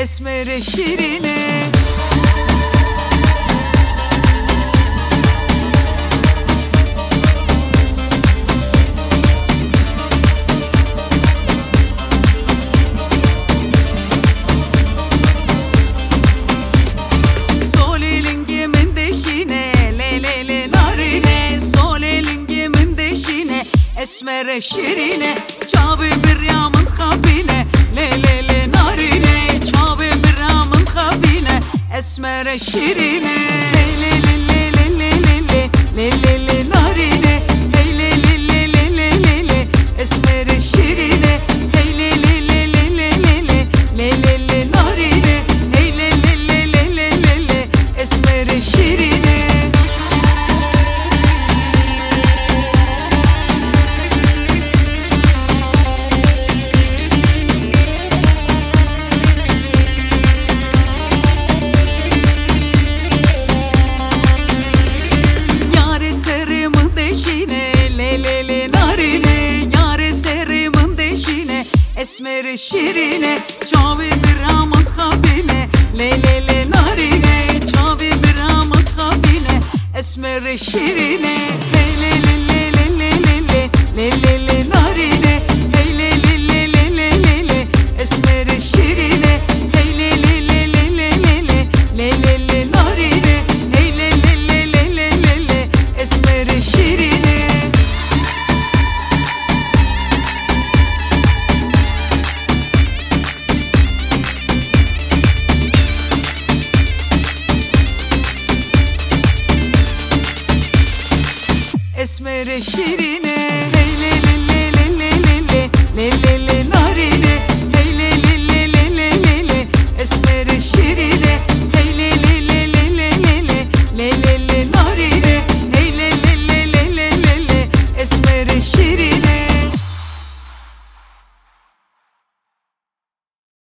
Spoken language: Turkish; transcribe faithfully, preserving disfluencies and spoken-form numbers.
esmer şirine. Sol elingimin deşine, le le le narine. Sol elingimin deşine, esmer şirine. Çavi bir yamın kabine, le le le narine. Çavi bir yamın kabine, esmer şirine. Hey le le le le le le le le le narine. Hey le le le le le le le esmer şirine. Hey le le le le le le le le le narine. Hey le le le le le le le esmer şirine. Yare serimin deşine, le le le narine. Yare serimin deşine, esmer şirine. Çavi bir amat kabine, le le le narine. Çavi bir amat kabine, esmer şirine. Hey le le le le le le le le le le narine. Hey le le le le le le le esmer şirine. Hey le le le le le le le le le le narine. Hey le le le le le le le esmer şirine. Esmer şirine. Hey le le le le le le le le le